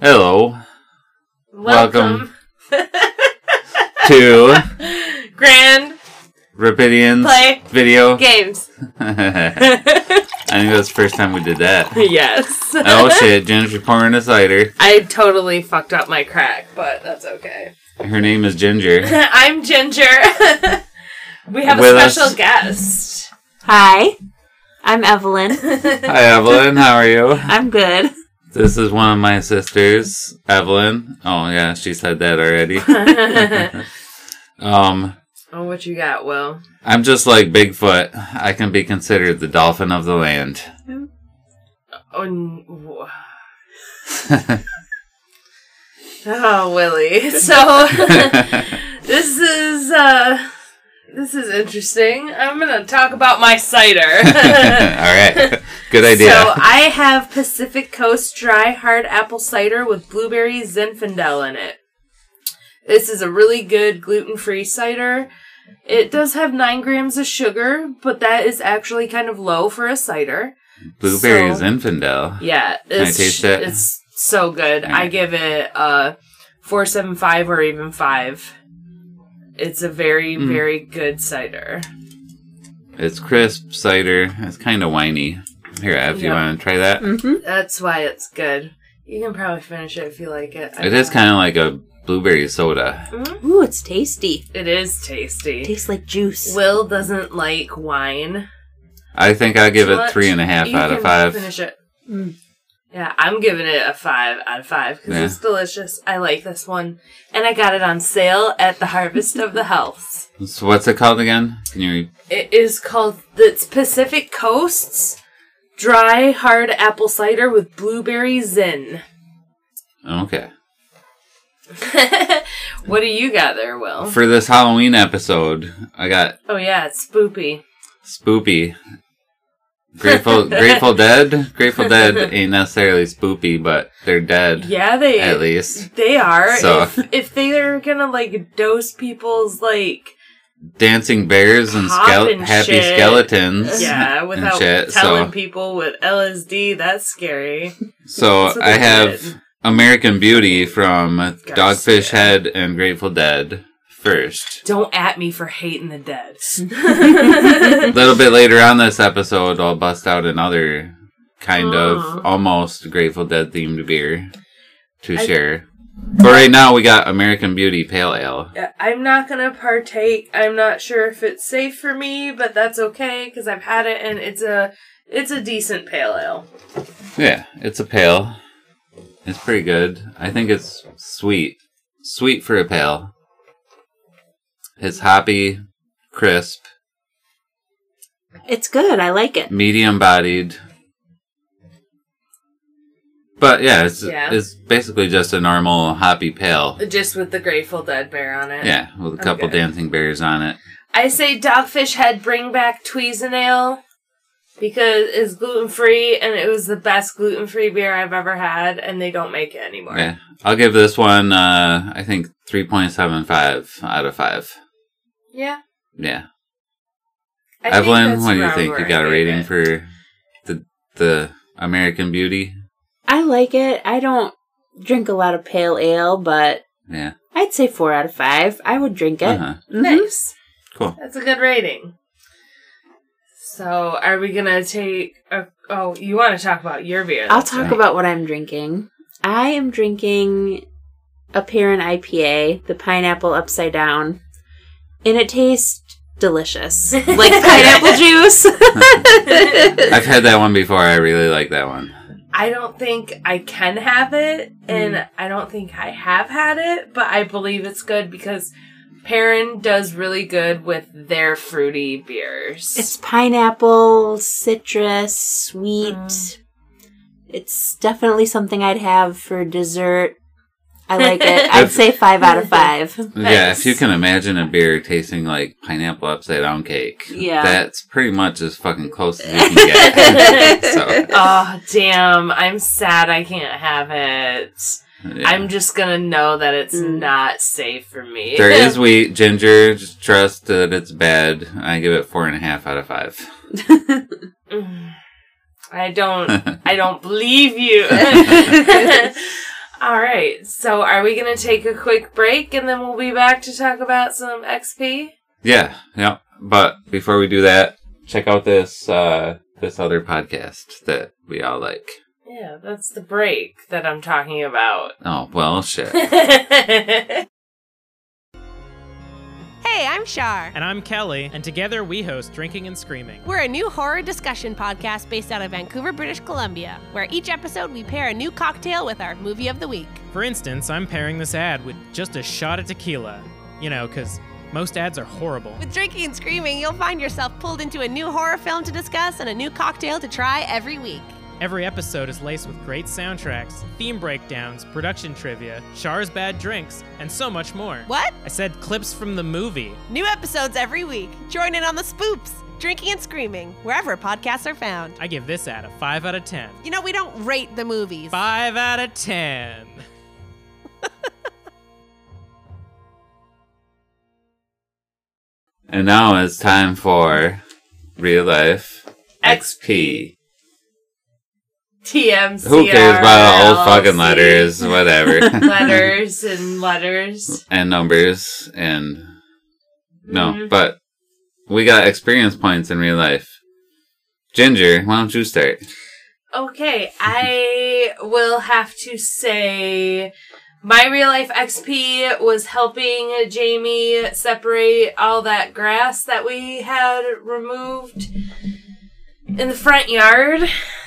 Hello. Welcome. To Grand Rapidians Play Video Games. I think that's the first time we did that. Yes. Oh shit, Ginger's pouring a cider. I totally fucked up my crack, but that's okay. Her name is Ginger. I'm Ginger. We have With a special us. guest. Hi, I'm Evelyn. Hi Evelyn, how are you? I'm good. This is one of my sisters, Evelyn. Oh yeah, she said that already. Oh, what you got, Will? I'm just like Bigfoot. I can be considered the dolphin of the land. Oh, Willie. So, this is interesting. I'm gonna talk about my cider. Alright, good idea. So, I have Pacific Coast Dry Hard Apple Cider with blueberry Zinfandel in it. This is a really good gluten-free cider. It does have 9 grams of sugar, but that is actually kind of low for a cider. Blueberry So- Zinfandel. Yeah. Can I taste it? It's so good. I give it a 4.75 or even 5. It's a very, very good cider. It's crisp cider. It's kind of winey. Here, Ev, you Yep. want to try that? Mm-hmm. That's why it's good. You can probably finish it if you like it. It is kind of like a blueberry soda. Ooh, it's tasty. It is tasty. Tastes like juice. Will doesn't like wine. I think I'll give So it much. 3.5 You out of can 5. Finish it. Mm. Yeah, I'm giving it a 5 out of 5 because Yeah. it's delicious. I like this one. And I got it on sale at the Harvest of the Healths. So what's it called again? Can you? It is called it's Pacific Coast's Dry Hard Apple Cider with Blueberry Zin. Okay. What do you got there, Will? For this Halloween episode, I got Oh yeah, it's spoopy. Spoopy. Grateful Dead. Grateful Dead ain't necessarily spoopy, but they're dead. Yeah, they At least. they are. So- If they are gonna like dose people's like Dancing bears and Pop and happy shit. skeletons. yeah, and without shit. telling So, people with LSD, that's scary. so That's what I they have did. American Beauty from Dogfish see it. Head and Grateful Dead first. Don't at me for hating the dead. A little bit later on this episode, I'll bust out another kind of almost Grateful Dead themed beer to share. But right now we got American Beauty Pale Ale. I'm not gonna partake. I'm not sure if it's safe for me, but that's okay because I've had it and it's a decent pale ale. Yeah, it's a pale. It's pretty good. I think it's sweet. Sweet for a pale. It's hoppy, crisp, It's good. I like it. medium bodied. But yeah, Yeah. it's basically just a normal hoppy pale. Just with the Grateful Dead bear on it. Yeah, with a couple Okay. dancing bears on it. I say Dogfish Head bring back Tweezernale because it's gluten free and it was the best gluten free beer I've ever had, and they don't make it anymore. Yeah, I'll give this one, I think 3.75 out of 5. Yeah. Yeah. I think Evelyn, that's what do you around think? where You I got a gave rating it. for the American Beauty? I like it. I don't drink a lot of pale ale, but Yeah. I'd say 4 out of 5. I would drink it. Uh-huh. Mhm. Nice. Cool. That's a good rating. So, are we gonna take? You want to talk about your beer? I'll That's talk right. about what I'm drinking. I am drinking a Perrin IPA, the Pineapple Upside Down, and it tastes delicious. Like pineapple juice. I've had that one before. I really like that one. I don't think I can have it, and I don't think I have had it, but I believe it's good because Perrin does really good with their fruity beers. It's pineapple, citrus, sweet. It's definitely something I'd have for dessert. I like it. I'd say 5 out of 5. Yeah, Nice. if you can imagine a beer tasting like pineapple upside down cake, Yeah. that's pretty much as fucking close as you can get. So, Oh, damn. I'm sad I can't have it. yeah. I'm just gonna know that it's not safe for me. There is wheat, ginger. Just trust that it's bad. I give it 4.5 out of 5. I don't believe you. All right. So are we going to take a quick break and then we'll be back to talk about some XP? Yeah. But before we do that, check out this this other podcast that we all like. Yeah, that's the break that I'm talking about. Oh, well, shit. Hey, I'm Shar. And I'm Kelly, and together we host Drinking and Screaming. We're a new horror discussion podcast based out of Vancouver, British Columbia, where each episode we pair a new cocktail with our movie of the week. For instance, I'm pairing this ad with just a shot of tequila. You know, because most ads are horrible. With Drinking and Screaming, you'll find yourself pulled into a new horror film to discuss and a new cocktail to try every week. Every episode is laced with great soundtracks, theme breakdowns, production trivia, Char's bad drinks, and so much more. What? I said clips from the movie. New episodes every week. Join in on the spoops. Drinking and Screaming, wherever podcasts are found. I give this ad a 5 out of 10. You know, we don't rate the movies. 5 out of 10. And now it's time for Real Life XP. TMC. Who cares about old fucking letters? Whatever. Letters and letters. And numbers and... No, but we got experience points in real life. Ginger, why don't you start? Okay, I will have to say my real life XP was helping Jamie separate all that grass that we had removed in the front yard.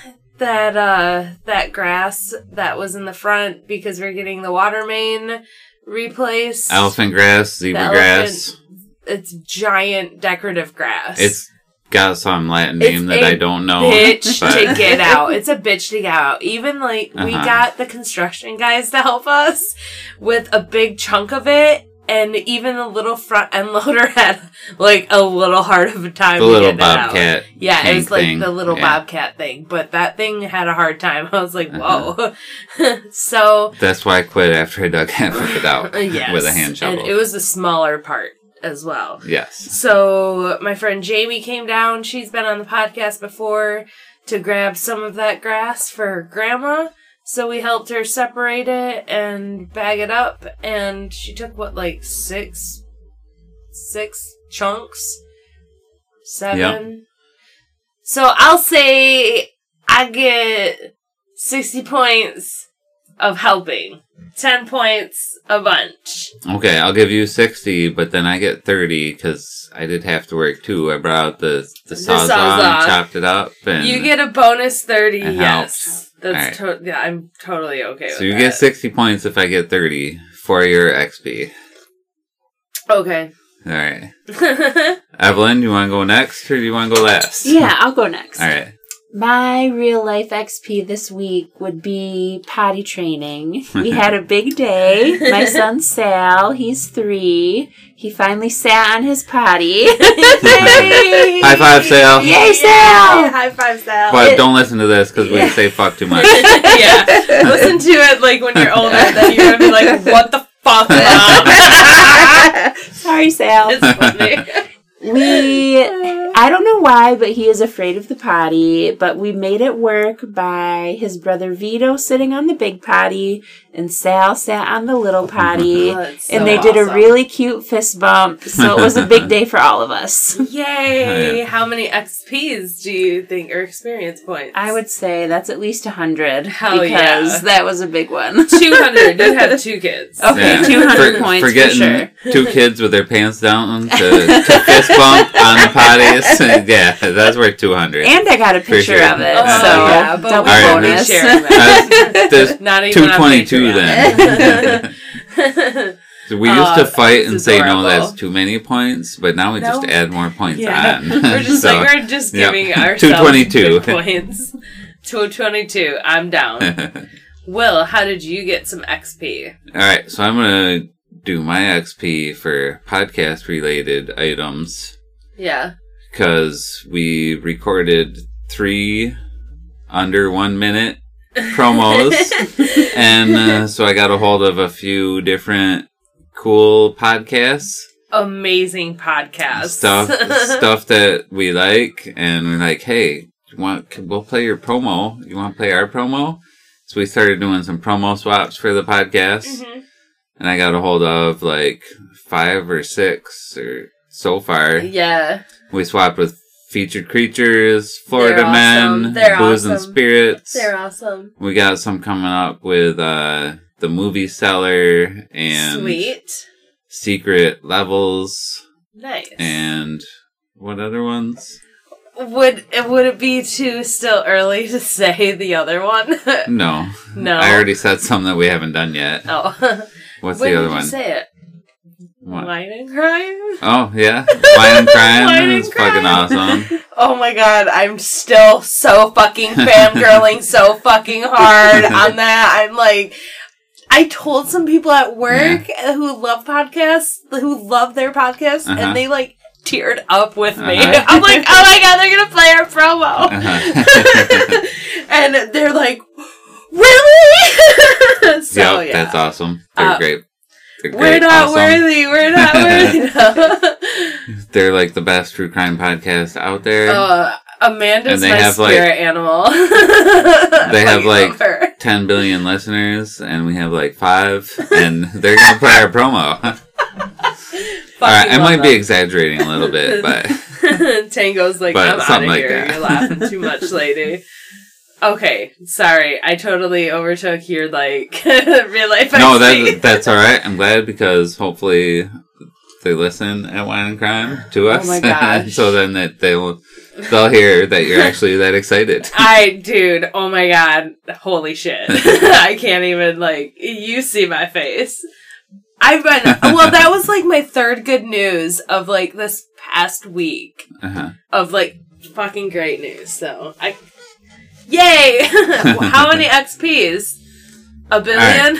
That grass that was in the front because we're getting the water main replaced. Elephant grass, zebra grass. It's giant decorative grass. It's got some Latin name that I don't know. Bitch to get out. It's a bitch to get out. Even we got the construction guys to help us with a big chunk of it. And even the little front end loader had, a little hard of a time the to little get it out. Bobcat. Yeah, it was thing. the little Bobcat thing. But that thing had a hard time. I was like, whoa. So... That's why I quit after I dug half of it out yes, with a hand shovel. And it was the smaller part as well. Yes. So my friend Jamie came down. She's been on the podcast before to grab some of that grass for Grandma. So we helped her separate it and bag it up, and she took, six chunks? 7? Yep. So I'll say I get 60 points of helping. 10 points a bunch. Okay, I'll give you 60, but then I get 30 because I did have to work too. I brought out the Sawzall, chopped it up. And you get a bonus 30, yes. That's right. Yeah, I'm totally okay with that. So you get 60 points if I get 30 for your XP. Okay. All right. Evelyn, you want to go next or do you want to go last? Yeah, I'll go next. All right. My real life XP this week would be potty training. We had a big day. My son Sal, he's 3. He finally sat on his potty. High five, Sal. Yay, Sal. Yeah, high five, Sal. But don't listen to this because we say fuck too much. Yeah. Listen to it when you're older, then you're going to be like, what the fuck, Mom? Sorry, Sal. It's funny. I don't know why, but he is afraid of the potty, but we made it work by his brother Vito sitting on the big potty and Sal sat on the little potty, and they did a really cute fist bump, so it was a big day for all of us. Yay! How many XPs do you think are experience points? I would say that's at least 100. Hell because that was a big one. 200. You have 2 kids. Okay, 200 points for getting sure. 2 kids with their pants down to fist bump on the potties. Yeah, that's worth 200. And I got a picture of it, so double bonus. There's Not even 222 then. So we used to fight and say, no, that's too many points, but now we just add more points on. We're just we're just giving ourselves 222 points. 222. I'm down. Will, how did you get some XP? All right, so I'm going to do my XP for podcast-related items. Yeah. Because we recorded 3 under 1 minute promos. And so I got a hold of a few different cool podcasts. Amazing podcasts. Stuff that we like. And we're like, hey, we'll play your promo. You want to play our promo? So we started doing some promo swaps for the podcast. Mm-hmm. And I got a hold of like 5 or 6 or so far. Yeah. We swapped with Featured Creatures, Florida They're Men, awesome. They're Booze and awesome. Spirits. They're awesome. We got some coming up with The Movie Seller and Sweet. Secret Levels. Nice. And what other ones? Would it be too still early to say the other one? No. No. I already said some that we haven't done yet. Oh. What's When the other did one? you say it? What? Wine and Crime? Oh, yeah. Wine and Crime Wine and is fucking Crime. awesome. Oh my god, I'm still so fucking fangirling so fucking hard on that. I'm like, I told some people at work who love podcasts, who love their podcasts, Uh-huh. and they like teared up with me. Uh-huh. I'm like, oh my god, they're gonna play our promo. Uh-huh. And they're like, really? So, yep, yeah. that's awesome. They're great. They're We're great, not awesome. worthy. We're not worthy. They're like the best true crime podcast out there. Amanda's And they my have, spirit like- animal. They have Fucking like love her. 10 billion listeners, and we have like 5, and they're gonna play our promo. Alright, I might be exaggerating a little bit, but Tango's like, But I'm out something of like here. that. You're laughing too much, lady. Okay, sorry. I totally overtook your, like, real life no, XP. that's alright. I'm glad because hopefully they listen at Wine and Crime to us. Oh my gosh. So then that they'll hear that you're actually that excited. Dude, oh my god. Holy shit. I can't even, like, you see my face. Well, that was, like, my third good news of, like, this past week. Uh-huh. Of, like, fucking great news, so yay! How many XPs? A billion?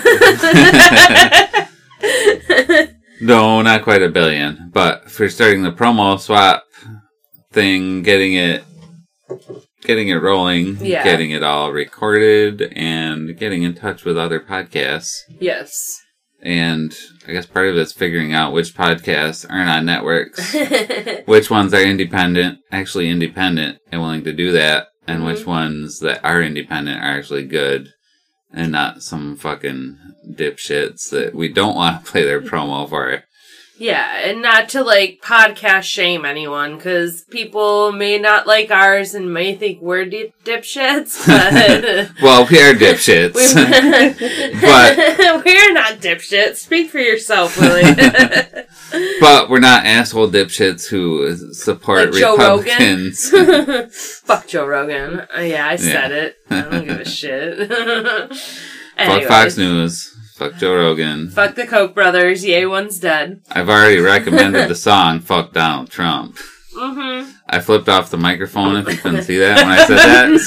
No, not quite a billion. But for starting the promo swap thing, getting it rolling, Yeah. getting it all recorded, and getting in touch with other podcasts. Yes. And I guess part of it's figuring out which podcasts aren't on networks, which ones are independent and willing to do that, and Mm-hmm. which ones that are independent are actually good and not some fucking dipshits that we don't want to play their promo for. Yeah, and not to, like, podcast shame anyone, because people may not like ours and may think we're dipshits, but... Well, we are dipshits. But- we're not dipshits. Speak for yourself, Willie. But we're not asshole dipshits who support Like Joe Republicans. Fuck Joe Rogan. Yeah, I said it. I don't give a shit. Fuck Fox News. Fuck Joe Rogan. Fuck the Koch brothers. Yay, one's dead. I've already recommended the song Fuck Donald Trump. Mm-hmm. I flipped off the microphone if you couldn't see that when I said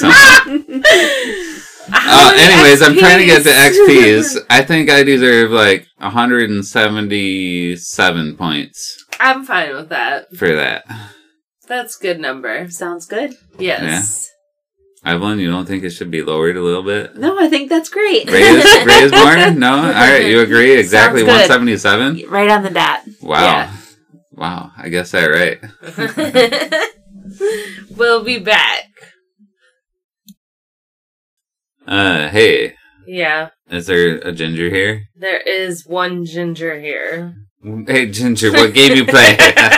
that. Anyways, I'm trying to get to XPs. I think I deserve like 177 points I'm fine with that. for that. That's a good number. Sounds good. Yes. Evelyn, you don't think it should be lowered a little bit? No, I think that's great. Raise more? No? Alright, you agree? Exactly Sounds good. 177? Right on the dot. Wow. Yeah. Wow, I guess that's right. We'll be back. Hey, Yeah. is there a ginger here? There is one ginger here. Hey, Ginger, what game you play?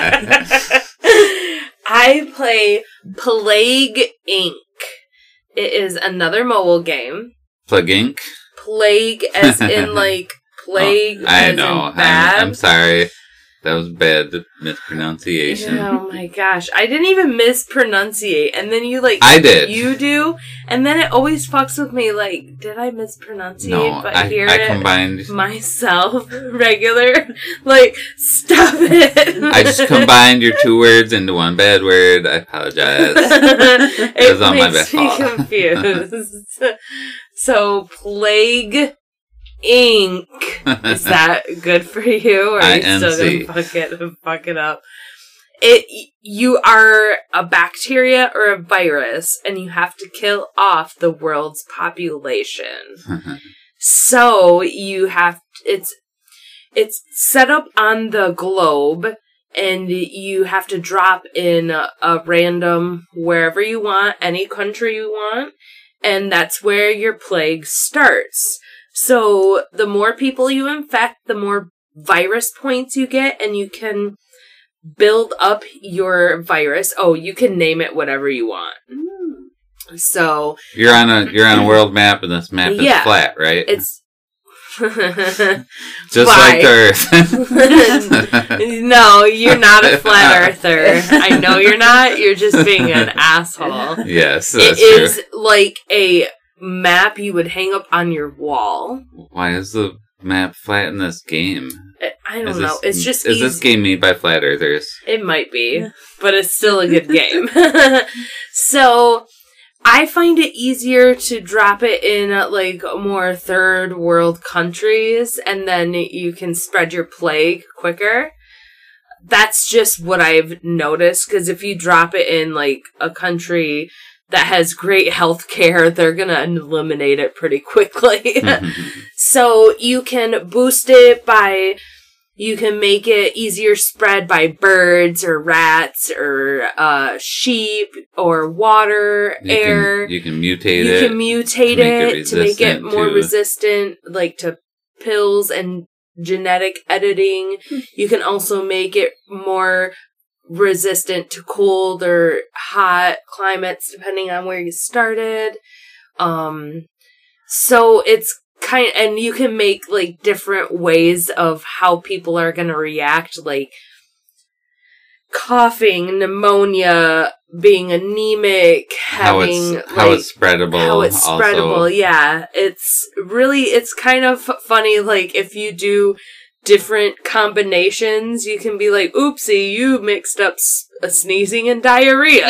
I play Plague Inc. It is another mobile game. Plug Inc? Plague as in like plague Oh, I as know. in bad. I'm sorry. That was bad mispronunciation. Oh my gosh. I didn't even mispronunciate. And then you like... I did. You do. And then it always fucks with me like, did I mispronunciate? No, but I hear combined... it myself regular. Like, stop it. I just combined your 2 words into one bad word. I apologize. It was on my makes bad me fault. confused. So, Plague Inc. Is that good for you, or are you still INC. gonna fuck it up? You are a bacteria or a virus, and you have to kill off the world's population. So you have it's set up on the globe, and you have to drop in a random wherever you want, any country you want, and that's where your plague starts. So the more people you infect, the more virus points you get, and you can build up your virus. Oh, you can name it whatever you want. So you're on a world map, and this map is flat, right? It's just like Earth. No, you're not a flat earther. I know you're not. You're just being an asshole. Yes, that's true. It is like a map you would hang up on your wall. Why is the map flat in this game? I don't know. It's just is this game made by flat earthers? It might be, but it's still a good game. So I find it easier to drop it in like more third world countries, and then you can spread your plague quicker. That's just what I've noticed, because if you drop it in like a country that has great health care, they're gonna eliminate it pretty quickly. So you can boost it by... You can make it easier spread by birds or rats or sheep or water, air. You can mutate it. You can mutate it to make it more resistant, like to pills and genetic editing. You can also make it more resistant to cold or hot climates, depending on where you started. So it's and you can make like different ways of how people are going to react, like coughing, pneumonia, being anemic, how it's spreadable. How it's spreadable, also. Yeah. It's kind of funny, like if you do different combinations, you can be like, oopsie, you mixed up sneezing and diarrhea.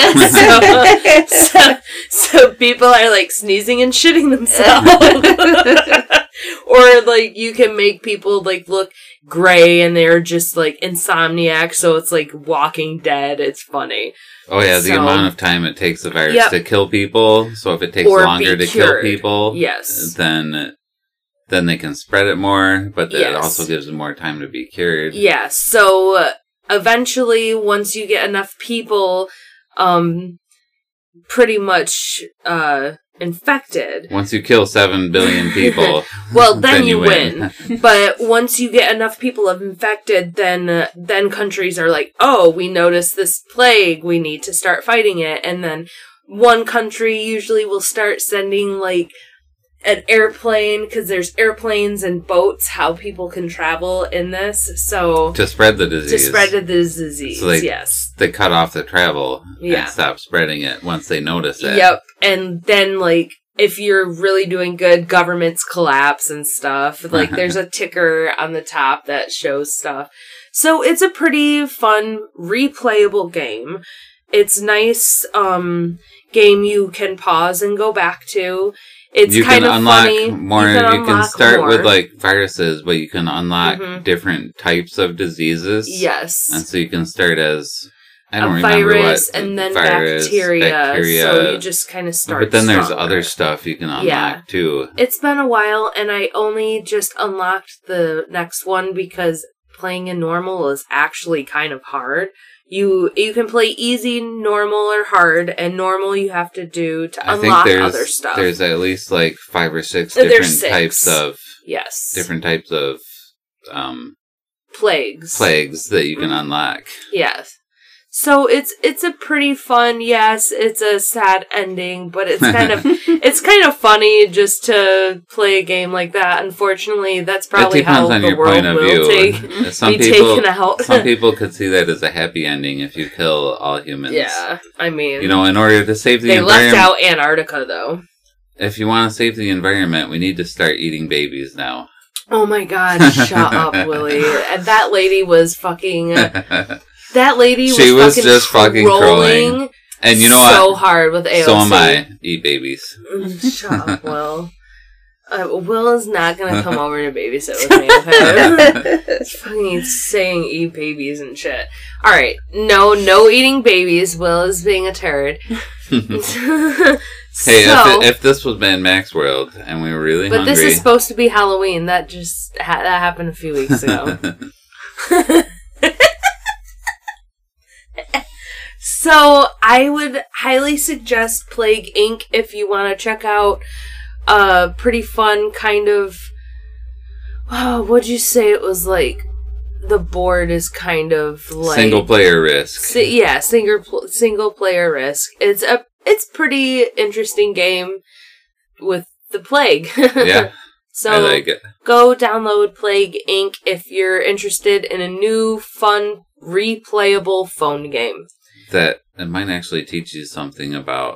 So people are like sneezing and shitting themselves. Or like you can make people like look gray and they're just like insomniac, so it's like Walking Dead. It's funny. Oh yeah, the amount of time it takes the virus to kill people. So if it takes longer to kill people, then they can spread it more, but it also gives them more time to be cured. Yeah, so eventually, once you get enough people pretty much infected... Once you kill 7 billion people... well, then you win. But once you get enough people infected, then countries are like, oh, we noticed this plague, we need to start fighting it. And then one country usually will start sending, like, an airplane, because there's airplanes and boats, how people can travel in this, so... To spread the disease. So they cut off the travel and stop spreading it once they notice it. Yep, and then, like, if you're really doing good, governments collapse and stuff. Like, there's a ticker on the top that shows stuff. So it's a pretty fun, replayable game. It's nice game you can pause and go back to. It's you kind can of unlock funny. More. You can start with like viruses, but you can unlock different types of diseases. Yes, and so you can start as I don't a remember virus what and then virus, bacteria. So you just kind of start. But then stronger. there's other stuff you can unlock too. It's been a while, and I only just unlocked the next one because playing in normal is actually kind of hard. You can play easy, normal, or hard, and normal you have to do to unlock other stuff. There's at least like 5 or 6 different types of plagues that you can unlock. Yes. So it's a pretty fun. Yes, it's a sad ending, but it's kind of funny just to play a game like that. Unfortunately, that's probably how the world will be taken out. Some people could see that as a happy ending if you kill all humans. Yeah, I mean, in order to save the environment. They left out Antarctica though. If you want to save the environment, we need to start eating babies now. Oh my God! Shut up, Willie. And that lady was fucking. That lady was just fucking trolling. And you know what? So hard with AOC. So am I. Eat babies. Shut up, Will. Will is not going to come over to babysit with me, okay? It's fucking saying eat babies and shit. Alright. No eating babies. Will is being a turd. Hey, if this was Mad Max World and we were really hungry... But this is supposed to be Halloween. That just that happened a few weeks ago. So I would highly suggest Plague Inc. if you want to check out a pretty fun kind of... Oh, what'd you say it was like? The board is kind of like... Single player Risk. Single player Risk. It's pretty interesting game with the plague. Yeah, So I like it. go download Plague Inc. if you're interested in a new, fun, replayable phone game. That it might actually teach you something about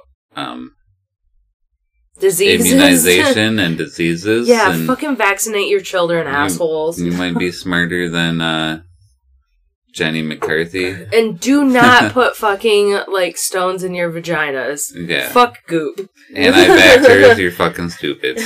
Diseases. immunization and diseases. Yeah, and fucking vaccinate your children, assholes. You might be smarter than Jenny McCarthy. And do not put fucking, like, stones in your vaginas. Yeah. Fuck goop. Anti-vaxxers, you're fucking stupid.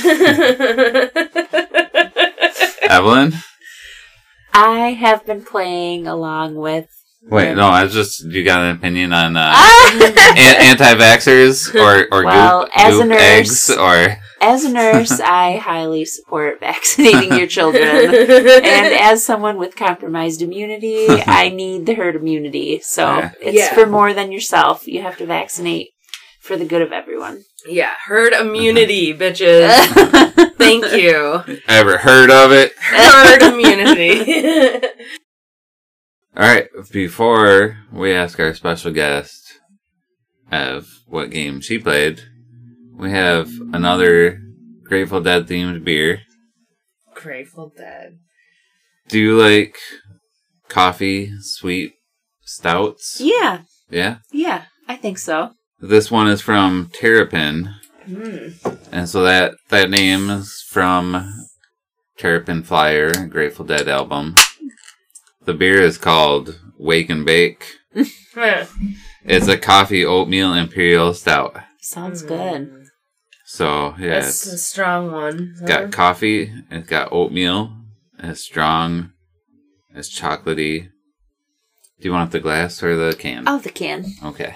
Evelyn? I have been playing along with... Wait, no, you got an opinion on anti-vaxxers or Well, goop, as a goop nurse- eggs or... As a nurse, I highly support vaccinating your children. And as someone with compromised immunity, I need the herd immunity. So Yeah. it's for more than yourself. You have to vaccinate for the good of everyone. Yeah, herd immunity, bitches. Thank you. Ever heard of it? Herd immunity. Alright, before we ask our special guest of what game she played, we have another Grateful Dead themed beer. Grateful Dead. Do you like coffee, sweet stouts? Yeah, Yeah? I think so. This one is from Terrapin. And so that name is from Terrapin Flyer, Grateful Dead album. The beer is called Wake and Bake. It's a coffee oatmeal imperial stout. Sounds good. So, yeah, That's a strong one. it's got coffee, it's got oatmeal, it's strong, it's chocolatey. Do you want the glass or the can? Oh, the can. Okay.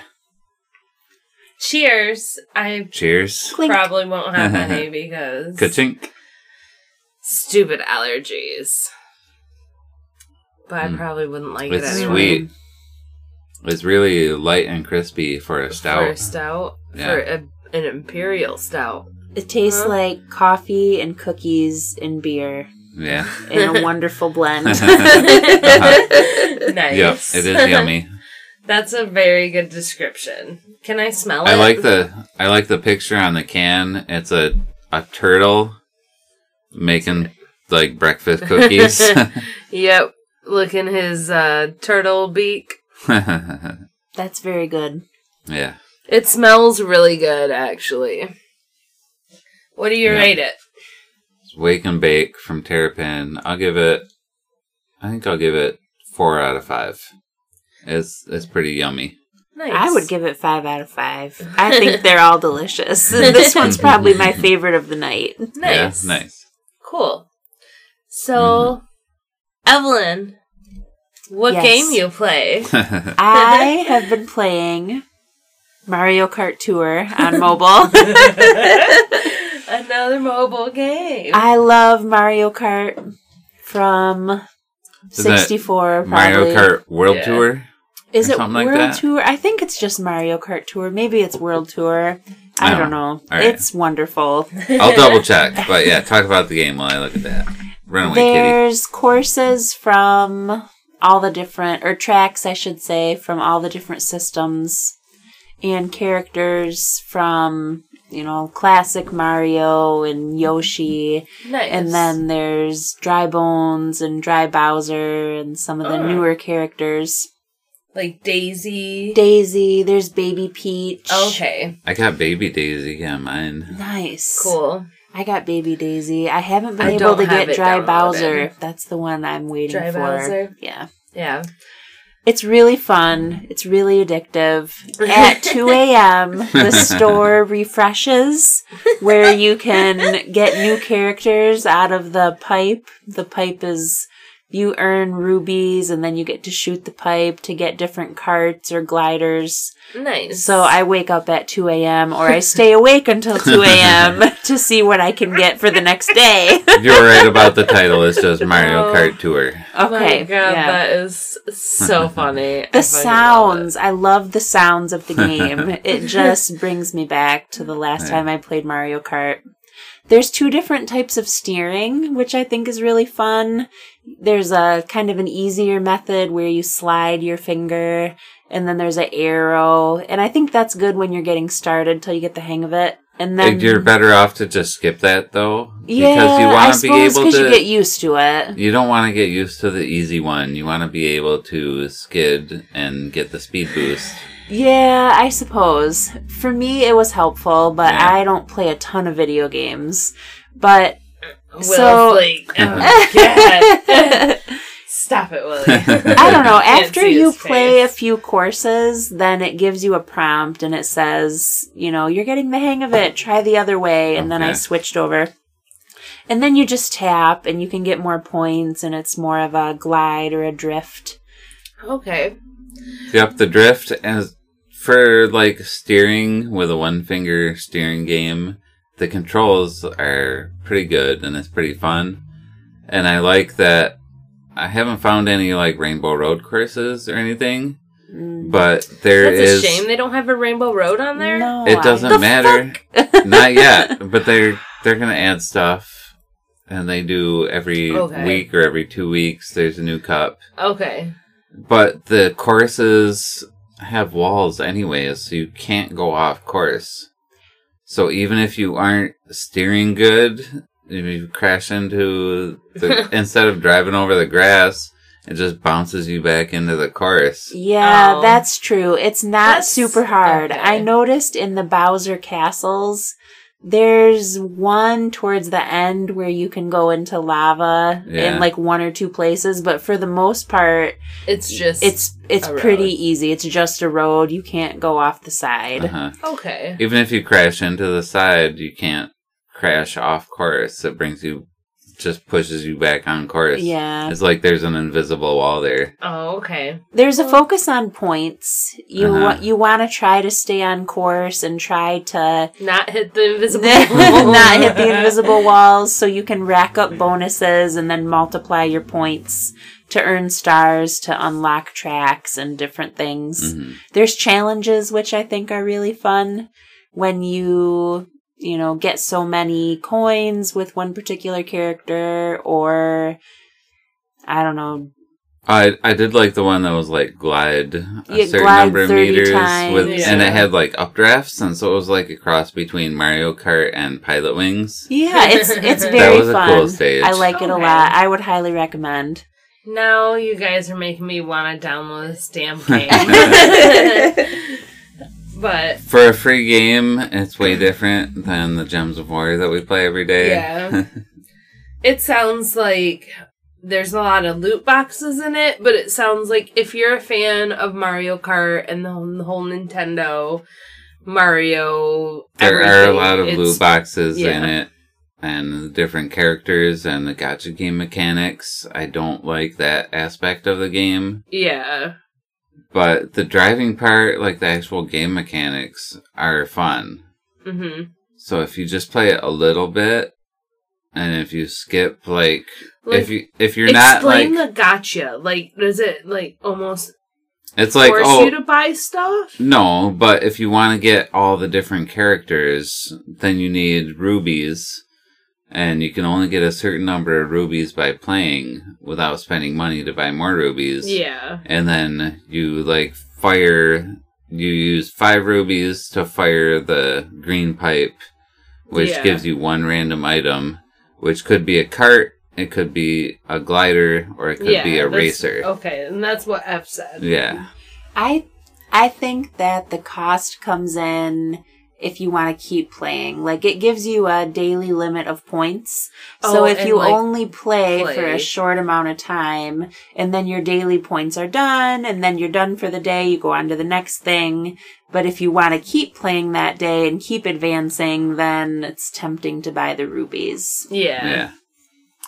Cheers. I Cheers. Clink. probably won't have any because Ka-chink. stupid allergies. But I probably wouldn't like it It's anyway. sweet. It's really light and crispy for a stout. For a stout. Yeah. For an imperial stout. It tastes like coffee and cookies and beer Yeah. in a wonderful blend. Nice. Yep, it is yummy. That's a very good description. Can I smell it? I like the picture on the can. It's a turtle making like breakfast cookies. Yep. Licking his turtle beak. That's very good. Yeah. It smells really good, actually. What do you rate it? It's Wake and Bake from Terrapin. I think I'll give it 4 out of 5. It's pretty yummy. Nice. I would give it 5 out of 5. I think they're all delicious. This one's probably my favorite of the night. Nice. Yeah, nice. Cool. So, Evelyn, what Yes. game you play? I have been playing Mario Kart Tour on mobile. Another mobile game. I love Mario Kart from Isn't that 64, probably. Mario Kart World Yeah. Tour? Is or it something like World that? Tour? I think it's just Mario Kart Tour. Maybe it's World Tour. I Oh, don't know. right. It's wonderful. I'll double check. But yeah, talk about the game while I look at that. Run away, kitty. There's courses from all the different, or tracks, I should say, from all the different systems, and characters from, classic Mario and Yoshi. Nice. And then there's Dry Bones and Dry Bowser and some of the newer characters. like Daisy. Daisy, there's Baby Peach. Okay. I got Baby Daisy on mine. Nice. Cool. I got Baby Daisy. I haven't been I able don't to have get it Dry downloaded. Bowser. That's the one I'm waiting Dry for. Bowser? Yeah. Yeah. It's really fun. It's really addictive. At 2 a.m., the store refreshes where you can get new characters out of the pipe. The pipe is, you earn rubies, and then you get to shoot the pipe to get different carts or gliders. Nice. So I wake up at 2 a.m. or I stay awake until 2 a.m. to see what I can get for the next day. You're right about the title. It's just Mario Kart Tour. Okay. Oh my God, that is so funny. The sounds. I love the sounds of the game. It just brings me back to the last time I played Mario Kart. There's 2 different types of steering, which I think is really fun. There's a kind of an easier method where you slide your finger, and then there's an arrow. And I think that's good when you're getting started till you get the hang of it. And then You're better off to just skip that, though. Yeah, because you I want to suppose be able because to you get used to it. You don't want to get used to the easy one. You want to be able to skid and get the speed boost. Yeah, I suppose. For me, it was helpful, but Yeah. I don't play a ton of video games. But Willie, oh God. Stop it, Willie. I don't know. Can't After see you his play a face. few courses, then it gives you a prompt and it says, you're getting the hang of it. Try the other way. And then I Okay. switched over. And then you just tap and you can get more points, and it's more of a glide or a drift. Okay. Yep, the drift. As for like steering with a 1-finger steering game, the controls are pretty good and it's pretty fun. And I like that I haven't found any like Rainbow Road courses or anything, but there That's is. a shame they don't have a Rainbow Road on there. No, It doesn't The matter. fuck? Not yet, but they're gonna add stuff, and they do every Okay. week or every 2 weeks. There's a new cup, Okay. but the courses have walls anyways, so you can't go off course. So even if you aren't steering good, if you crash into the instead of driving over the grass, it just bounces you back into the course. Yeah, Oh. that's true. It's not That's- super hard. okay. I noticed in the Bowser castles, there's one towards the end where you can go into lava Yeah. in like 1 or 2 places, but for the most part, It's just it's a pretty road. easy. It's just a road. You can't go off the side. Uh-huh. okay. Even if you crash into the side, you can't crash off course. It just pushes you back on course. Yeah. It's like there's an invisible wall there. Oh, okay. There's a focus on points. Uh-huh. You want to try to stay on course and try to Not hit the invisible not hit the invisible walls, so you can rack up bonuses and then multiply your points to earn stars to unlock tracks and different things. Mhm. There's challenges which I think are really fun when you get so many coins with one particular character, or I don't know. I did like the one that was like glide a Yeah, certain glide number of 30 meters times. and Yeah. it had like updrafts, and so it was like a cross between Mario Kart and Pilot Wings. Yeah, it's That very was a fun. cool stage. I like it a Okay. lot. I would highly recommend. Now you guys are making me want to download this damn game. But For a free game, it's way different than the Gems of War that we play every day. Yeah. it sounds like there's a lot of loot boxes in it, but it sounds like if you're a fan of Mario Kart and the whole Nintendo Mario, There are a everything, lot of it's- loot boxes in yeah. it, and different characters and the gacha game mechanics. I don't like that aspect of the game. Yeah. But the driving part, like the actual game mechanics, are fun. Mm-hmm. So if you just play it a little bit, and if you skip, like if you're not like, Explain the gotcha. Like, does it like almost it's like force oh you to buy stuff? no, but if you want to get all the different characters, then you need rubies, and you can only get a certain number of rubies by playing without spending money to buy more rubies. Yeah. And then you you use 5 rubies to fire the green pipe, which Yeah. gives you 1 random item, which could be a cart, it could be a glider, or it could be a that's- racer. Okay, and that's what F said. Yeah. I think that the cost comes in if you want to keep playing. Like, it gives you a daily limit of points. So Oh, if and, you like, only play for play. a short amount of time, and then your daily points are done, and then you're done for the day, you go on to the next thing. But if you want to keep playing that day and keep advancing, then it's tempting to buy the rubies. Yeah. Yeah.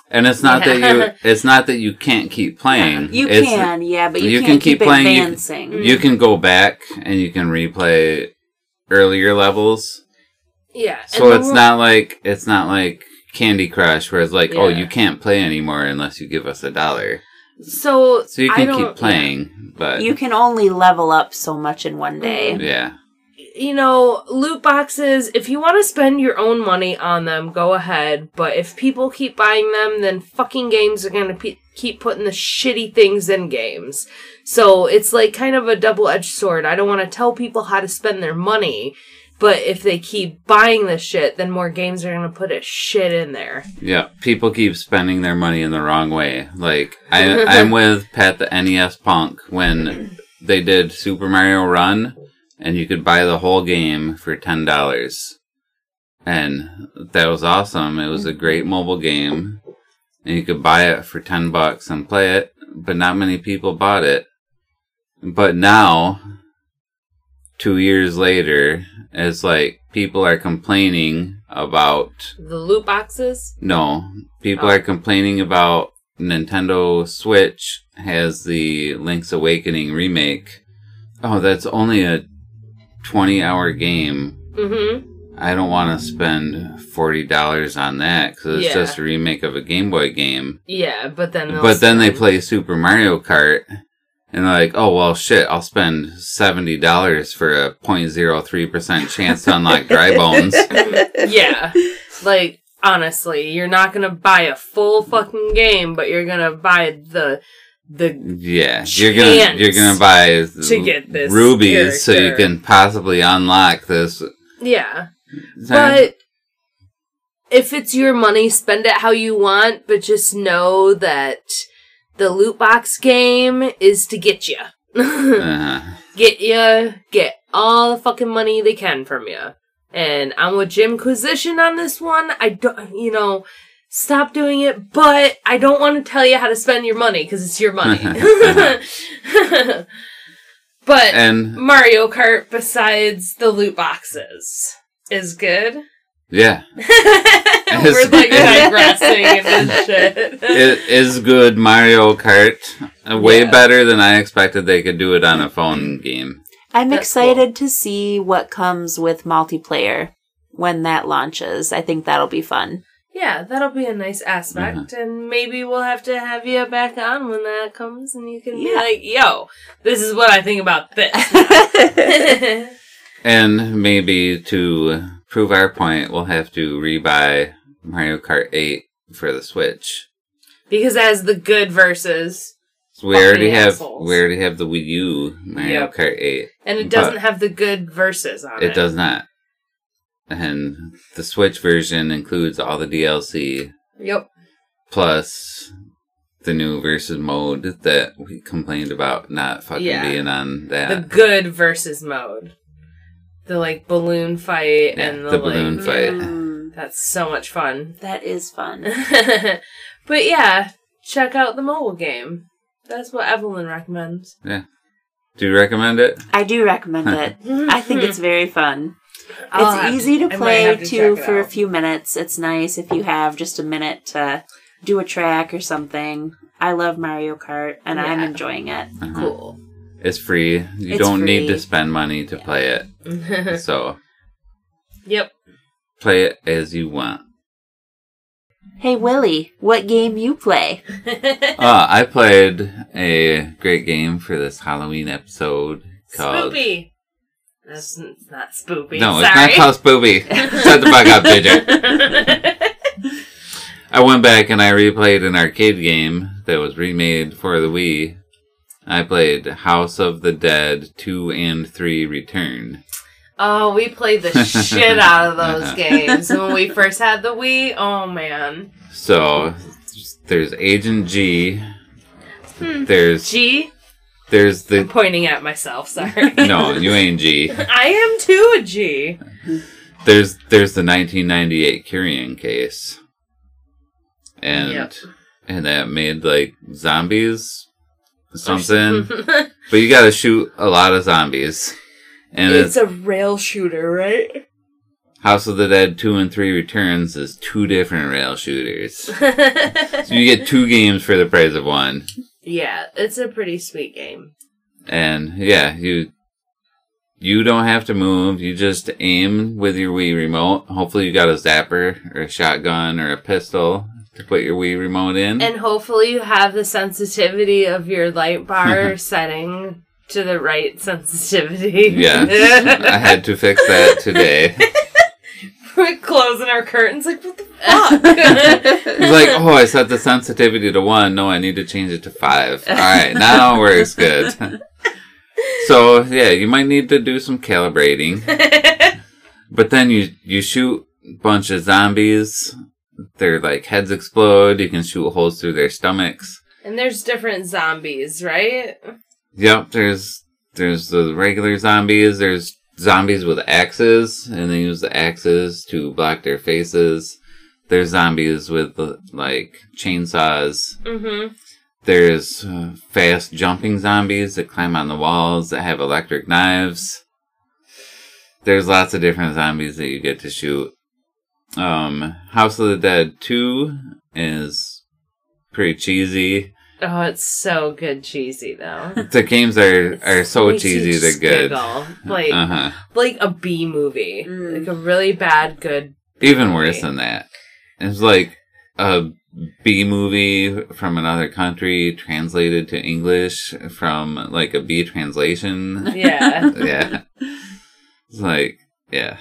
And it's not that you can't keep playing. You can, but you can't keep playing. advancing. You can go back and you can replay earlier levels. Yeah. So it's not like Candy Crush, where it's like, oh, you can't play anymore unless you give us $1. So you can keep playing, but you can only level up so much in one day. Yeah. You know, loot boxes, if you want to spend your own money on them, go ahead. But if people keep buying them, then fucking games are going to keep putting the shitty things in games. So it's like kind of a double-edged sword. I don't want to tell people how to spend their money, but if they keep buying this shit, then more games are going to put shit in there. Yeah, people keep spending their money in the wrong way. Like, I'm with Pat the NES Punk when they did Super Mario Run. And you could buy the whole game for $10. And that was awesome. It was a great mobile game. And you could buy it for $10 and play it. But not many people bought it. But now, 2 years later, it's like people are complaining about... The loot boxes? No. People are complaining about Nintendo Switch has the Link's Awakening remake. Oh, that's only a 20-hour game. Mm-hmm. I don't want to spend $40 on that because it's just a remake of a Game Boy game. Yeah, but then they play Super Mario Kart and they're like, oh well, shit, I'll spend $70 for a 0.03% chance to unlock Dry Bones. Yeah, like honestly, you're not gonna buy a full fucking game, but you're gonna buy you're gonna buy to get this rubies character. So you can possibly unlock this. Yeah, but if it's your money, spend it how you want. But just know that the loot box game is to get you, get all the fucking money they can from you. And I'm with Jimquisition on this one. I don't, stop doing it, but I don't want to tell you how to spend your money, because it's your money. But Mario Kart, besides the loot boxes, is good. Yeah. We're like digressing in this shit. It is good Mario Kart. Way better than I expected they could do it on a phone game. I'm excited to see what comes with multiplayer when that launches. I think that'll be fun. Yeah, that'll be a nice aspect, and maybe we'll have to have you back on when that comes, and you can be like, yo, this is what I think about this. And maybe to prove our point, we'll have to rebuy Mario Kart 8 for the Switch. Because it has the good verses. So we already have the Wii U Mario Kart 8. And it doesn't have the good verses on it. It does not. And the Switch version includes all the DLC. Yep. Plus the new versus mode that we complained about not fucking being on that. The good versus mode. The balloon fight and the balloon fight. That's so much fun. That is fun. But yeah, check out the mobile game. That's what Evelyn recommends. Yeah. Do you recommend it? I do recommend it. I think it's very fun. It's easy to play, too, for a few minutes. It's nice if you have just a minute to do a track or something. I love Mario Kart, and I'm enjoying it. Cool. It's free. You don't need to spend money to play it. So, play it as you want. Hey, Willie, what game you play? I played a great game for this Halloween episode called... Spoopy! That's not Spoopy. No, Sorry. It's not called Spoopy. Shut the fuck up, Digit. I went back and I replayed an arcade game that was remade for the Wii. I played House of the Dead 2 and 3 Return. Oh, we played the shit out of those games when we first had the Wii. Oh, man. So, there's Agent G. There's... G? There's the... I'm pointing at myself, sorry. No, you ain't G. I am too a G. There's the 1998 Carrion case. And that made, zombies or something. But you gotta shoot a lot of zombies. And it's a rail shooter, right? House of the Dead 2 and 3 Returns is 2 different rail shooters. So you get 2 games for the price of 1. Yeah, it's a pretty sweet game. And yeah, you don't have to move. You just aim with your Wii remote. Hopefully you got a zapper or a shotgun or a pistol to put your Wii remote in. And hopefully you have the sensitivity of your light bar setting to the right sensitivity. Yes, I had to fix that today. We're closing our curtains like, what the fuck? It's like, oh, I set the sensitivity to 1. No, I need to change it to 5. Alright, now it works good. So, yeah, you might need to do some calibrating. But then you shoot a bunch of zombies. Their, like, heads explode. You can shoot holes through their stomachs. And there's different zombies, right? Yep, there's the regular zombies. There's zombies with axes, and they use the axes to block their faces. There's zombies with, like, chainsaws. Mm-hmm. There's fast jumping zombies that climb on the walls that have electric knives. There's lots of different zombies that you get to shoot. House of the Dead 2 is pretty cheesy. Oh, it's so good cheesy, though. The games are so cheesy, they're good. Like, like a B movie. Like a really bad, good Even movie. worse than that. It's like a B movie from another country translated to English from like a B translation. Yeah. Yeah. It's like, yeah.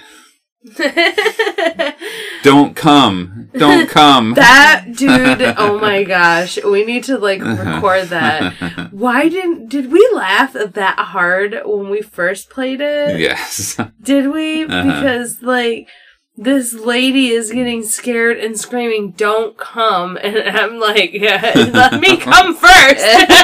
Don't come. That dude, oh my gosh. We need to like record that. Why did we laugh that hard when we first played it? Yes. Did we? Because like this lady is getting scared and screaming, "Don't come!" And I'm like, "Yeah, let me come first."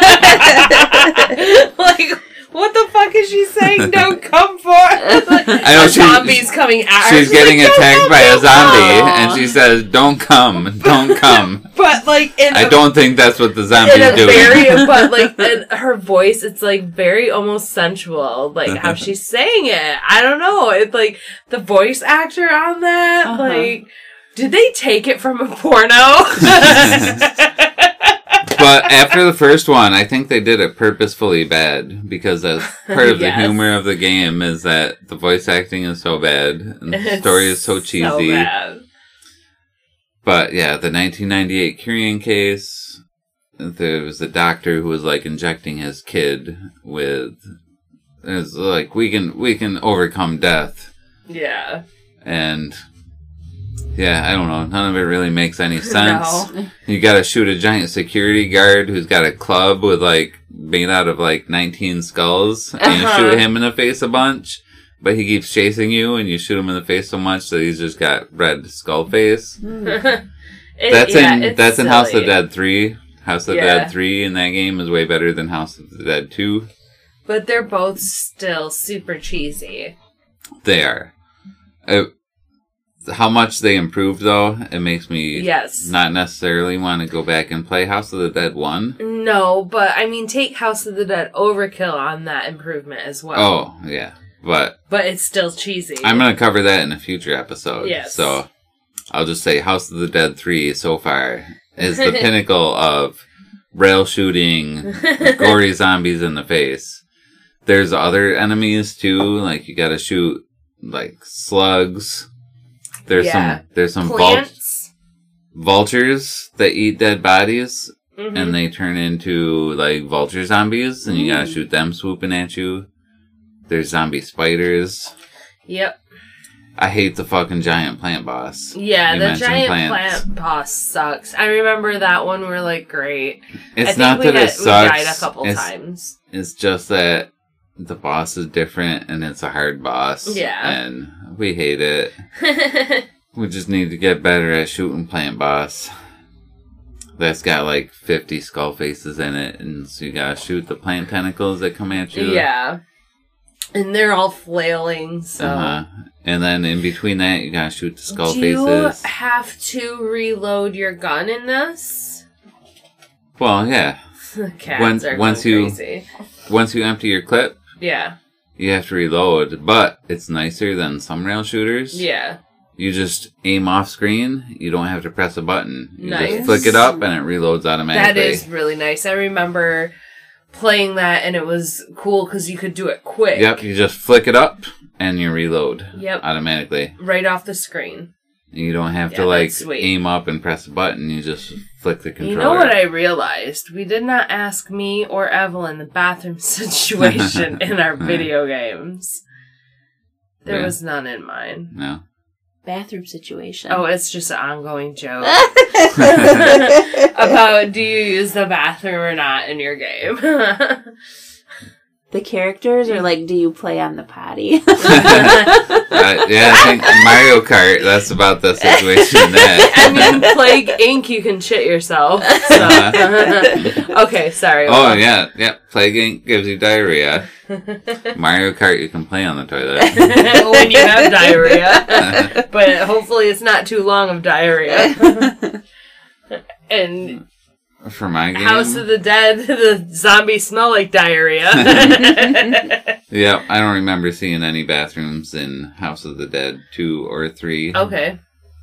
Like, what the fuck is she saying? Don't come for? Like, I know zombies coming at her. She's getting attacked by a zombie, and she says, "Don't come, don't come." But like, I don't think that's what the zombie is doing. But like, in her voice, it's like very almost sensual, like how she's saying it. I don't know. It's like the voice actor on that. Like, did they take it from a porno? But after the first one, I think they did it purposefully bad, because that's part of the humor of the game is that the voice acting is so bad and the story is so cheesy. So bad. But yeah, the 1998 Curian case, there was a doctor who was like injecting his kid with, it's like, we can overcome death. Yeah. And yeah, I don't know. None of it really makes any sense. No. You gotta shoot a giant security guard who's got a club with like, made out of like 19 skulls, and you shoot him in the face a bunch, but he keeps chasing you, and you shoot him in the face so much that he's just got red skull face. That's in House of the Dead 3. House of the Dead 3 in that game is way better than House of the Dead 2. But they're both still super cheesy. They are. How much they improved, though, it makes me not necessarily want to go back and play House of the Dead 1. No, but I mean, take House of the Dead Overkill on that improvement as well. Oh, yeah. But it's still cheesy. I'm going to cover that in a future episode. Yes. So I'll just say House of the Dead 3 so far is the pinnacle of rail shooting, gory zombies in the face. There's other enemies, too. Like, you got to shoot, like, slugs. There's some vultures that eat dead bodies, and they turn into like vulture zombies, and you gotta shoot them swooping at you. There's zombie spiders. Yep. I hate the fucking giant plant boss. Yeah, the giant plant boss sucks. I remember that one. We're like, great. It's not that it sucks. We died a couple times. It's just that the boss is different, and it's a hard boss. Yeah. And we hate it. We just need to get better at shooting plant boss. That's got like 50 skull faces in it, and so you gotta shoot the plant tentacles that come at you. Yeah. And they're all flailing, so... And then in between that, you gotta shoot the skull faces. Do you have to reload your gun in this? Well, yeah. Cats are going crazy. Once you empty your clip, yeah, you have to reload, but it's nicer than some rail shooters. Yeah. You just aim off screen. You don't have to press a button. You Nice. just flick it up and it reloads automatically. That is really nice. I remember playing that and it was cool because you could do it quick. Yep, you just flick it up and you reload automatically. Right off the screen. You don't have to aim up and press a button. You just flick the controller. You know what I realized? We did not ask me or Evelyn the bathroom situation in our video games. There was none in mine. No. Bathroom situation. Oh, it's just an ongoing joke about do you use the bathroom or not in your game. The characters, or like, do you play on the potty? I think Mario Kart, that's about the situation in that. I mean, Plague Inc., you can shit yourself. So. Okay, sorry. Oh, yeah. Plague Inc. gives you diarrhea. Mario Kart, you can play on the toilet. When you have diarrhea. But hopefully it's not too long of diarrhea. And... For my game? House of the Dead, the zombies smell like diarrhea. Yeah, I don't remember seeing any bathrooms in House of the Dead 2 or 3. Okay.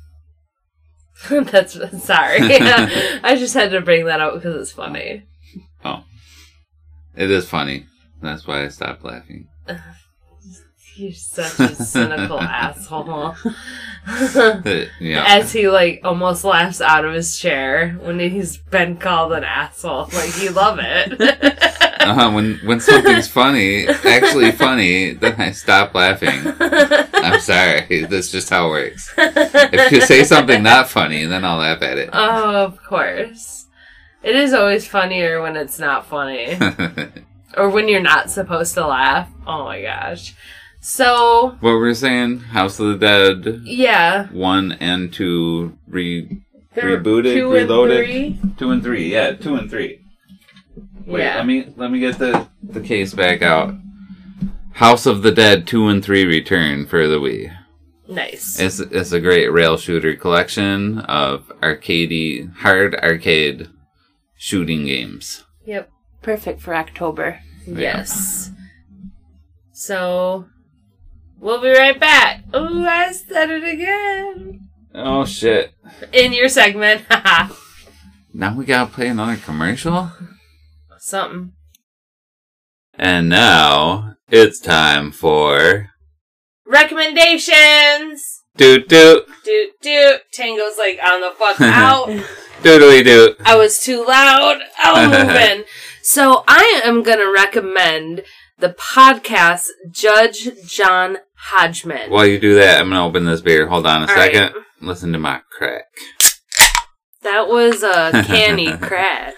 That's sorry. I just had to bring that up because it's funny. Oh. It is funny. That's why I stopped laughing. You're such a cynical asshole. Yeah. As he, almost laughs out of his chair when he's been called an asshole. Like, you love it. When something's actually funny, then I stop laughing. I'm sorry. That's just how it works. If you say something not funny, then I'll laugh at it. Oh, of course. It is always funnier when it's not funny. Or when you're not supposed to laugh. Oh my gosh. So... What were we saying? House of the Dead? Yeah. 1 and 2 rebooted? 2 reloaded? and 3? 2 and 3, yeah. 2 and 3. Wait, yeah. let me get the case back out. House of the Dead 2 and 3 return for the Wii. Nice. It's a great rail shooter collection of hard arcade shooting games. Yep. Perfect for October. Yes. So, we'll be right back. Ooh, I said it again. Oh, shit. In your segment. Haha. Now we gotta play another commercial? Something. And now, it's time for... Recommendations! Doot doot. Doot doot. Tango's on the fuck out. Doodly doot. I was too loud. I was moving. So I am going to recommend the podcast Judge John Hodgman. While you do that, I'm going to open this beer. Hold on a second. Right. Listen to my crack. That was a canny crack.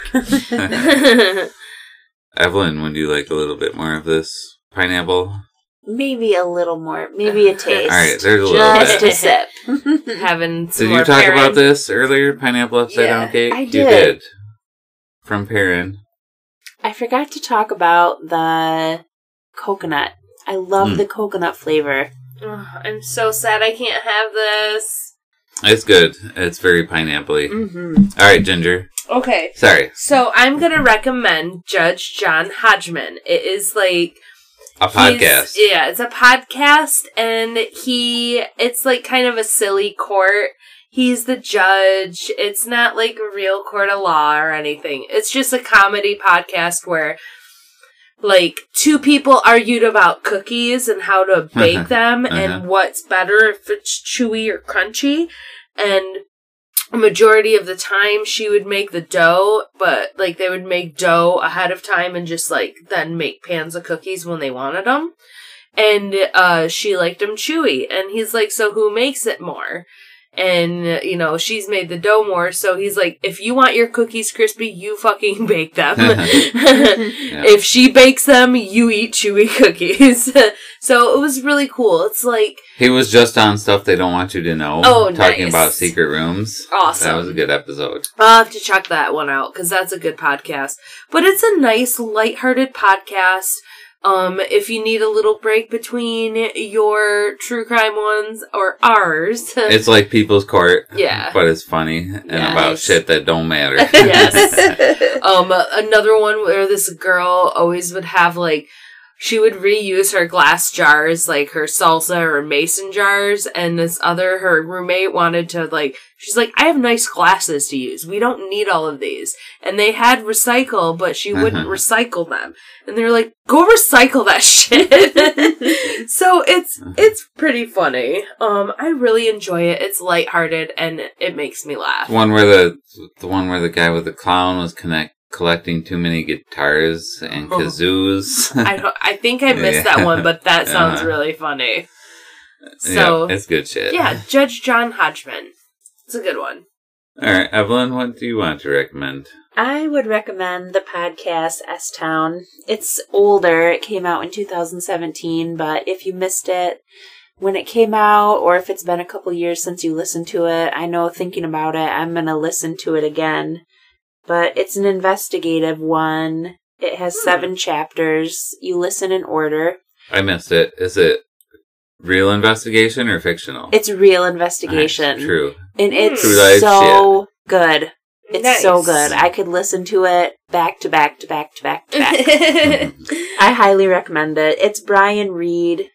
Evelyn, would you like a little bit more of this pineapple? Maybe a little more. Maybe a taste. All right, there's a little bit. Just a sip. Having some Did more you talk Perrin. about this earlier? Pineapple upside down cake? I You did. did. From Perrin. I forgot to talk about the coconut. I love the coconut flavor. Oh, I'm so sad I can't have this. It's good. It's very pineapple-y. Mm-hmm. All right, Ginger. Okay. Sorry. So I'm going to recommend Judge John Hodgman. It is A podcast. Yeah, it's a podcast, and it's kind of a silly court. He's the judge. It's not a real court of law or anything. It's just a comedy podcast where, two people argued about cookies and how to bake them and what's better, if it's chewy or crunchy. And a majority of the time she would make the dough, but they would make dough ahead of time and just then make pans of cookies when they wanted them. And she liked them chewy. And he's like, so who makes it more? And, she's made the dough more, so he's like, if you want your cookies crispy, you fucking bake them. If she bakes them, you eat chewy cookies. So it was really cool. It's He was just on Stuff They Don't Want You to Know. Talking about secret rooms. Awesome. That was a good episode. I'll have to check that one out, because that's a good podcast. But it's a nice, lighthearted podcast. If you need a little break between your true crime ones or ours. It's like People's Court. Yeah. But it's funny and about shit that don't matter. Yes. Another one where this girl always would have she would reuse her glass jars, like her salsa or mason jars, and her roommate wanted to, like, she's like, I have nice glasses to use. We don't need all of these. And they had recycle, but she wouldn't recycle them. And they were like, go recycle that shit. So it's pretty funny. I really enjoy it. It's lighthearted and it makes me laugh. The one where the guy with the clown was collecting too many guitars and kazoos. I think I missed that one, but that sounds really funny. So it's good shit. Yeah, Judge John Hodgman. It's a good one. All right, Evelyn, what do you want to recommend? I would recommend the podcast S-Town. It's older. It came out in 2017, but if you missed it when it came out, or if it's been a couple years since you listened to it, I know thinking about it, I'm going to listen to it again. But it's an investigative one. It has 7 chapters. You listen in order. I missed it. Is it real investigation or fictional? It's real investigation. Nice. True. And it's True so good. It's so Nice. good. I could listen to it back to back to back to back to back. I highly recommend it. It's Brian Reed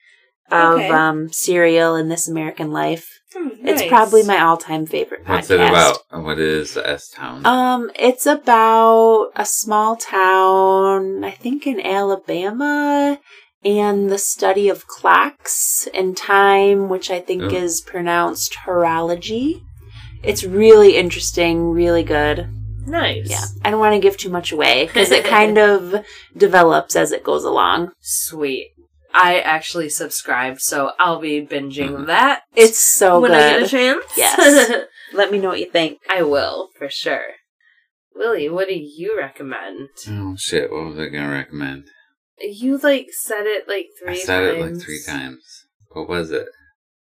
of Serial and This American Life. It's probably my all-time favorite podcast. What's it about? What is S-Town? It's about a small town, I think in Alabama, and the study of clocks and time, which I think is pronounced horology. It's really interesting, really good. Nice. Yeah. I don't want to give too much away, because it kind of develops as it goes along. Sweet. I actually subscribed, so I'll be binging that. It's so when good. I get a chance. Yes. Let me know what you think. I will, for sure. Willie, what do you recommend? Oh, shit. What was I going to recommend? You, said it, 3 times. I said it, 3 times. What was it?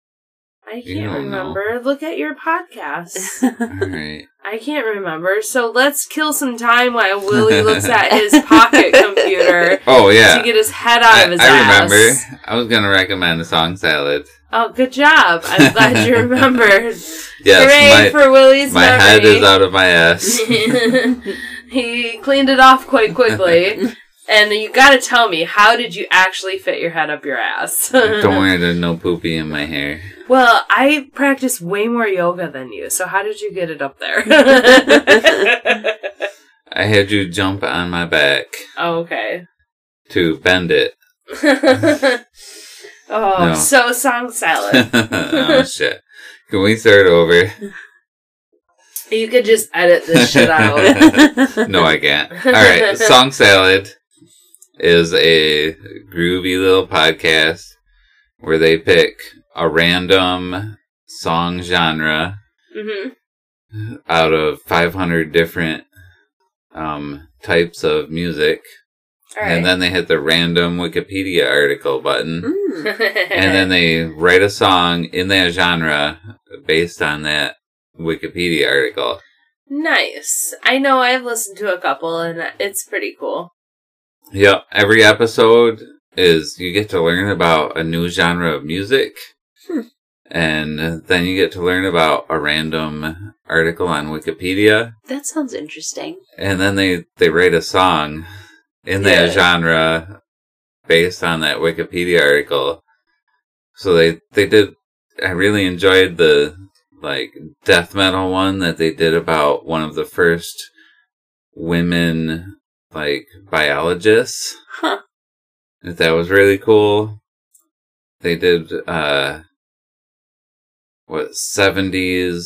I can't remember. Look at your podcast. All right. I can't remember. So let's kill some time while Willie looks at his pocket computer. Oh, yeah. To get his head out of his ass. I remember. I was going to recommend a song salad. Oh, good job. I'm glad you remembered. Yes, Hooray for Willie's my memory. head is out of my ass. He cleaned it off quite quickly. And you gotta tell me, how did you actually fit your head up your ass? Don't worry, there's no poopy in my hair. Well, I practice way more yoga than you, so how did you get it up there? I had you jump on my back. Oh, okay. To bend it. No. So song salad. Oh, shit. Can we start over? You could just edit this shit out. No, I can't. Alright, Song Salad is a groovy little podcast where they pick a random song genre out of 500 different types of music. Right. And then they hit the random Wikipedia article button. And then they write a song in that genre based on that Wikipedia article. Nice. I know I've listened to a couple and it's pretty cool. Yep. Every episode is you get to learn about a new genre of music. And then you get to learn about a random article on Wikipedia. That sounds interesting. And then they write a song in that genre based on that Wikipedia article. So they did, I really enjoyed the death metal one that they did about one of the first women biologists. Huh. That was really cool. They did 70s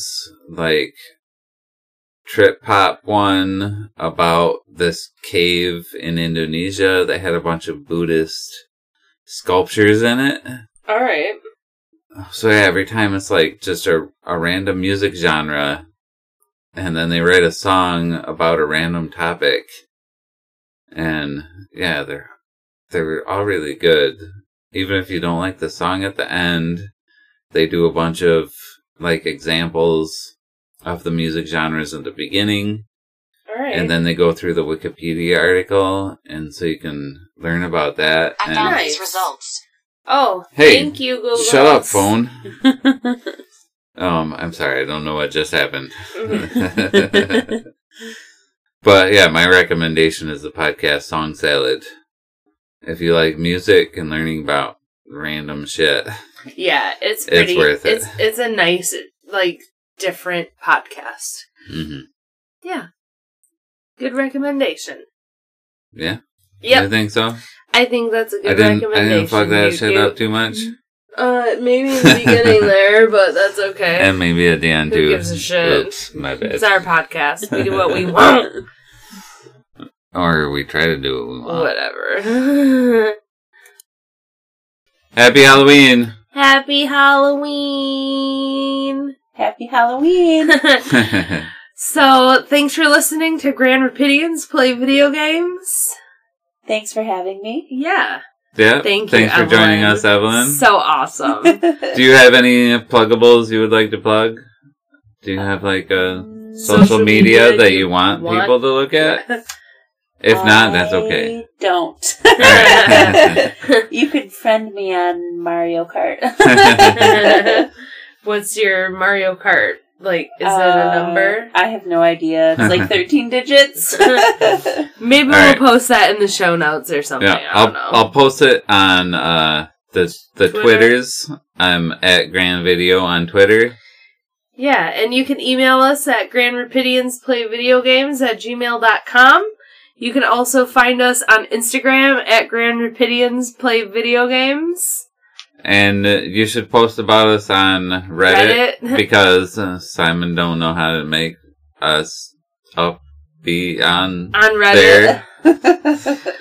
trip hop one about this cave in Indonesia that had a bunch of Buddhist sculptures in it. Alright. So yeah, every time it's just a random music genre, and then they write a song about a random topic. And yeah, they're all really good. Even if you don't like the song at the end, they do a bunch of examples of the music genres in the beginning. Alright. And then they go through the Wikipedia article, and so you can learn about that. I found these results. Oh, hey, thank you, Google. Shut up, phone. I'm sorry, I don't know what just happened. But yeah, my recommendation is the podcast Song Salad. if you like music and learning about random shit, Yeah, it's pretty. It's worth it. It's a nice, like, different podcast. Mm-hmm. Yeah. Good recommendation. Yeah? Yep. You think so? I think that's a good I didn't recommendation. fuck that shit Yuki. up too much. Maybe in the beginning there, but that's okay. And maybe at the end Who too. gives a shit? Oops, my bad. It's our podcast. We do what we want. Or we try to do what we want. Whatever. Happy Halloween! Happy Halloween! Happy Halloween. So, thanks for listening to Grand Rapidians Play Video Games. Thanks for having me. Yeah. Yeah. Thank you, Thanks for joining Evelyn. us, Evelyn. So awesome. Do you have any pluggables you would like to plug? Do you have like a social media that you want people to look at? If not, that's okay. I don't. Alright. You could friend me on Mario Kart. What's your Mario Kart? Like, is it a number? I have no idea. It's like 13 digits. Maybe Alright. we'll post that in the show notes or something. Yeah, I don't know. I'll post it on the Twitters. I'm at Grand Video on Twitter. Yeah, and you can email us at grandrapidiansplayvideogames@gmail.com. You can also find us on Instagram at grandrapidiansplayvideogames. And you should post about us on Reddit. Reddit. Because Simon don't know how to make us be on On there. Reddit.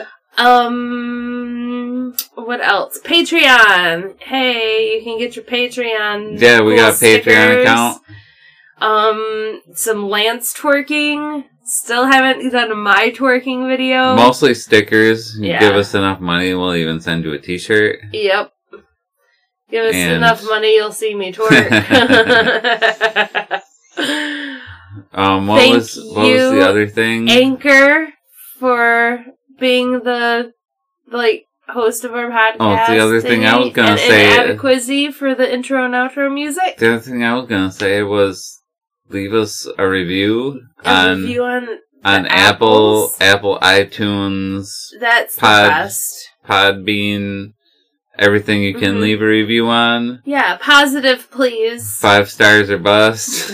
What else? Patreon. Hey, you can get your Patreon. Yeah, we cool got a Patreon account. Some Lance twerking. Still haven't done my twerking video. Mostly stickers. You Yeah. give us enough money, we'll even send you a t-shirt. Yep. Give us And- enough money, you'll see me twerk. What Thank was the other thing? Anchor for being the host of our podcast. Oh, the other thing I was thingy. gonna And say- Adequacy for the intro and outro music. The other thing I was gonna say was leave us a review A on review on Apple, Apples. iTunes, That's the Pod- best. Podbean, everything you can Mhm. leave a review on. Yeah, positive, please. 5 stars or bust.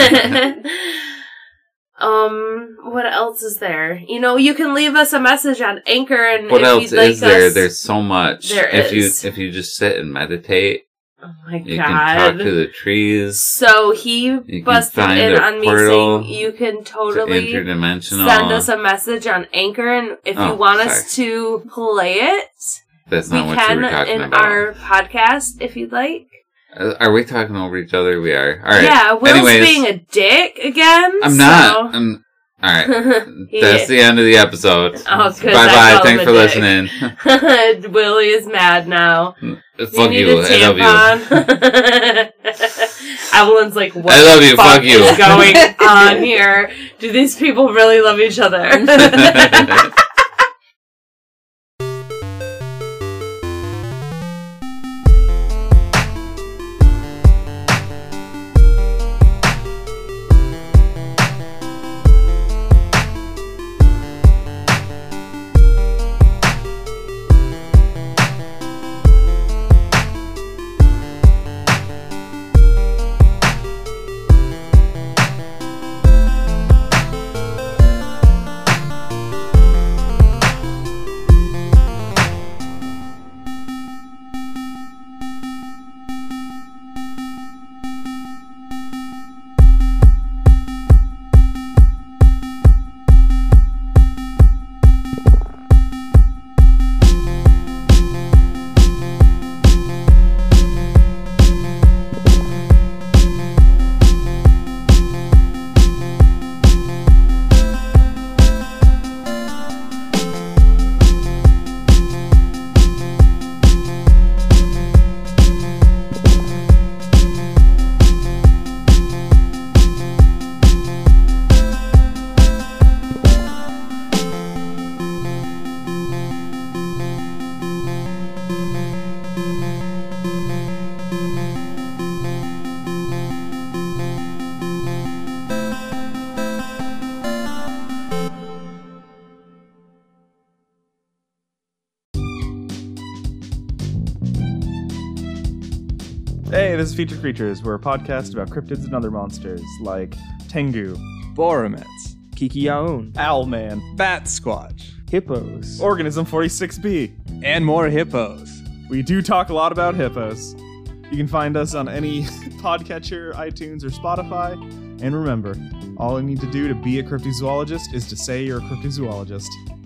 What else is there? You can leave us a message on Anchor, and What if else you'd like is there? us- There's so much. There if is. you just sit and meditate, Oh my you can talk god. to the trees. So he can busted find in a on me portal saying you can It's totally interdimensional. send us a message on Anchor, and if you Oh, want us to play it, That's we not what you can were talking in about. our podcast if you'd like. Are we talking over each other? We are. All right. Yeah, Will's Anyways, being a dick again. I'm not. All right. That's the end of the episode. Oh, good. Bye-bye. Thanks for listening. Willie is mad now. Fuck need you. a I love you. tampon? Evelyn's like, what I love the you. fuck Fuck you. is going on here? Do these people really love each other? Hey, this is Featured Creatures. We're a podcast about cryptids and other monsters, like Tengu, Boromets, Kikiaun, Owlman, Bat Squatch, Hippos, Organism 46B. and more hippos. We do talk a lot about hippos. You can find us on any podcatcher, iTunes, or Spotify. And remember, all you need to do to be a cryptozoologist is to say you're a cryptozoologist.